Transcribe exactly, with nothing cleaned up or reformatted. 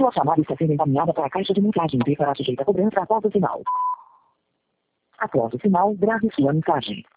Sua chamada está sendo encaminhada para a caixa de mensagem e será sujeita a cobrança após o sinal. Após o sinal, grave sua mensagem.